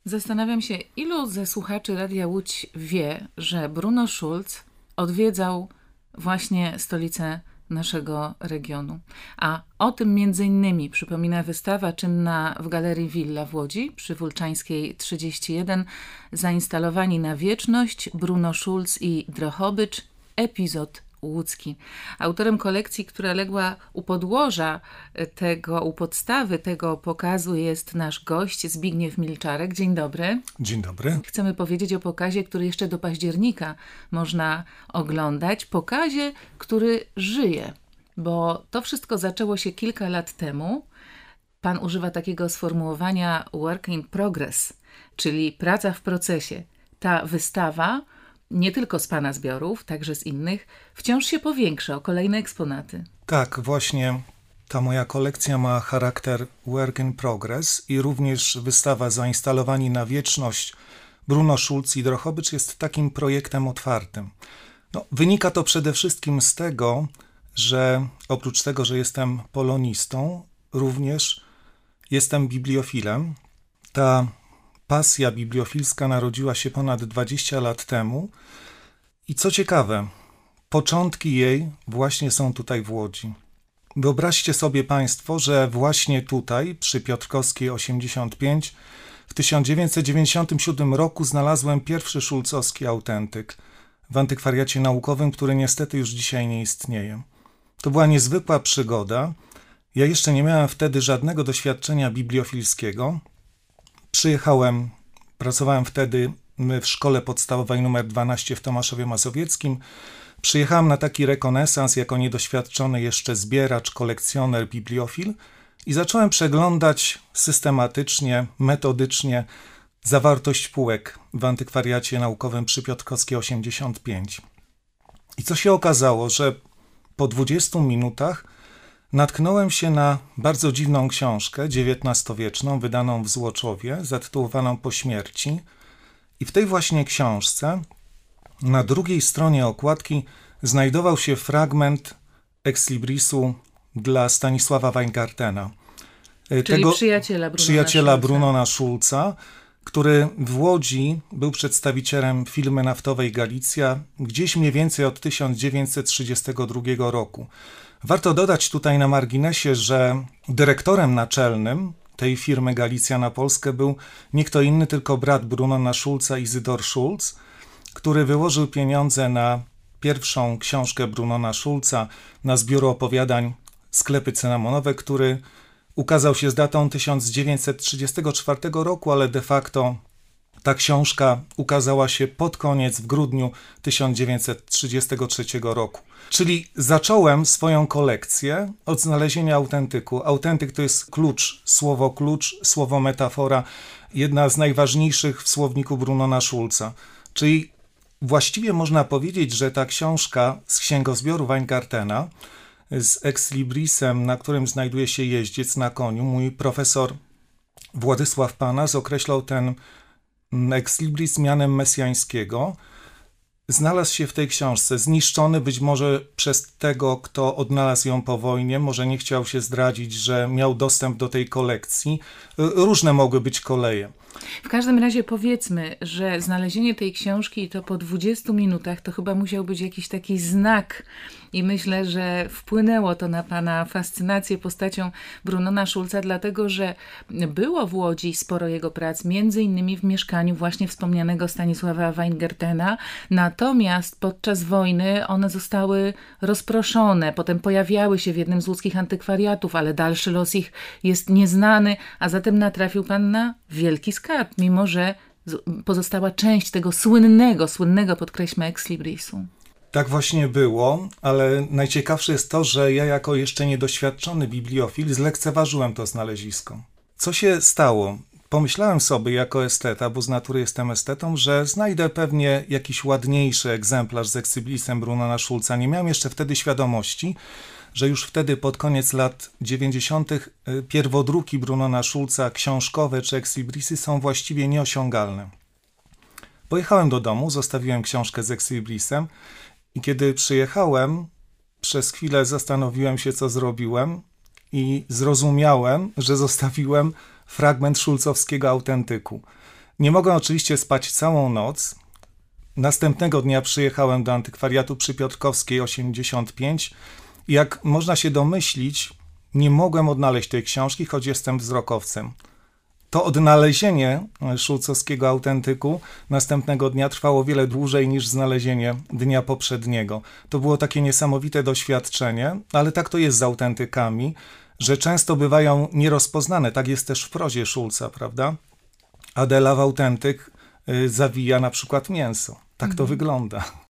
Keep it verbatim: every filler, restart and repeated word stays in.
Zastanawiam się, ilu ze słuchaczy Radia Łódź wie, że Bruno Schulz odwiedzał właśnie stolicę naszego regionu. A o tym między innymi przypomina wystawa czynna w Galerii Villa w Łodzi przy Wólczańskiej trzydzieści jeden Zainstalowani na wieczność Bruno Schulz i Drohobycz, epizod łódzki. Autorem kolekcji, która legła u podłoża tego, u podstawy tego pokazu jest nasz gość Zbigniew Milczarek. Dzień dobry. Dzień dobry. Chcemy powiedzieć o pokazie, który jeszcze do października można oglądać. Pokazie, który żyje, bo to wszystko zaczęło się kilka lat temu. Pan używa takiego sformułowania work in progress, czyli praca w procesie. Ta wystawa nie tylko z Pana zbiorów, także z innych, wciąż się powiększa o kolejne eksponaty. Tak, właśnie ta moja kolekcja ma charakter work in progress i również wystawa Zainstalowani na wieczność Bruno Schulz i Drohobycz jest takim projektem otwartym. No, wynika to przede wszystkim z tego, że oprócz tego, że jestem polonistą, również jestem bibliofilem. Ta pasja bibliofilska narodziła się ponad dwadzieścia lat temu i co ciekawe, początki jej właśnie są tutaj w Łodzi. Wyobraźcie sobie Państwo, że właśnie tutaj, przy Piotrkowskiej osiemdziesiąt pięć, w tysiąc dziewięćset dziewięćdziesiątym siódmym roku znalazłem pierwszy szulcowski autentyk w antykwariacie naukowym, który niestety już dzisiaj nie istnieje. To była niezwykła przygoda. Ja jeszcze nie miałem wtedy żadnego doświadczenia bibliofilskiego. Przyjechałem, pracowałem wtedy w szkole podstawowej numer dwanaście w Tomaszowie Mazowieckim. Przyjechałem na taki rekonesans jako niedoświadczony jeszcze zbieracz, kolekcjoner, bibliofil i zacząłem przeglądać systematycznie, metodycznie zawartość półek w antykwariacie naukowym przy Piotrkowskiej osiemdziesiąt pięć. I co się okazało, że po dwudziestu minutach natknąłem się na bardzo dziwną książkę dziewiętnastowieczną, wydaną w Złoczowie, zatytułowaną Po śmierci. I w tej właśnie książce na drugiej stronie okładki znajdował się fragment exlibrisu dla Stanisława Weingartena. Czyli tego przyjaciela Brunona przyjaciela Schulza. Brunona Schulza, który w Łodzi był przedstawicielem firmy naftowej Galicja gdzieś mniej więcej od tysiąc dziewięćset trzydziestego drugiego roku. Warto dodać tutaj na marginesie, że dyrektorem naczelnym tej firmy Galicja na Polskę był nie kto inny, tylko brat Brunona Schulza, Izydor Schulz, który wyłożył pieniądze na pierwszą książkę Brunona Schulza, na zbiór opowiadań Sklepy cynamonowe, który ukazał się z datą tysiąc dziewięćset trzydziestego czwartego roku, ale de facto ta książka ukazała się pod koniec, w grudniu tysiąc dziewięćset trzydziestego trzeciego roku. Czyli zacząłem swoją kolekcję od znalezienia autentyku. Autentyk to jest klucz, słowo klucz, słowo metafora, jedna z najważniejszych w słowniku Brunona Schulza. Czyli właściwie można powiedzieć, że ta książka z księgozbioru Weingartena, z exlibrisem, na którym znajduje się jeździec na koniu, mój profesor Władysław Panas określał ten exlibris mianem mesjańskiego, znalazł się w tej książce, zniszczony być może przez tego, kto odnalazł ją po wojnie, może nie chciał się zdradzić, że miał dostęp do tej kolekcji. Różne mogły być koleje. W każdym razie powiedzmy, że znalezienie tej książki i to po dwudziestu minutach to chyba musiał być jakiś taki znak i myślę, że wpłynęło to na Pana fascynację postacią Brunona Schulza, dlatego że było w Łodzi sporo jego prac, między innymi w mieszkaniu właśnie wspomnianego Stanisława Weingartena, natomiast podczas wojny one zostały rozproszone, potem pojawiały się w jednym z łódzkich antykwariatów, ale dalszy los ich jest nieznany, a zatem natrafił Pan na wielki skarb, mimo że pozostała część tego słynnego, słynnego podkreślmy exlibrisu. Tak właśnie było, ale najciekawsze jest to, że ja jako jeszcze niedoświadczony bibliofil zlekceważyłem to znalezisko. Co się stało? Pomyślałem sobie jako esteta, bo z natury jestem estetą, że znajdę pewnie jakiś ładniejszy egzemplarz z exlibrisem Brunona Schulza. Nie miałem jeszcze wtedy świadomości, że już wtedy pod koniec lat dziewięćdziesiątych pierwodruki Brunona Schulza, książkowe czy exlibrisy są właściwie nieosiągalne. Pojechałem do domu, zostawiłem książkę z exlibrisem i kiedy przyjechałem, przez chwilę zastanowiłem się, co zrobiłem i zrozumiałem, że zostawiłem fragment szulcowskiego autentyku. Nie mogłem oczywiście spać całą noc. Następnego dnia przyjechałem do antykwariatu przy Piotrkowskiej osiemdziesiąt pięć i jak można się domyślić, nie mogłem odnaleźć tej książki, choć jestem wzrokowcem. To odnalezienie szulcowskiego autentyku następnego dnia trwało wiele dłużej niż znalezienie dnia poprzedniego. To było takie niesamowite doświadczenie, ale tak to jest z autentykami, że często bywają nierozpoznane. Tak jest też w prozie Szulca, prawda? Adela w autentyk y, zawija na przykład mięso. Tak to wygląda.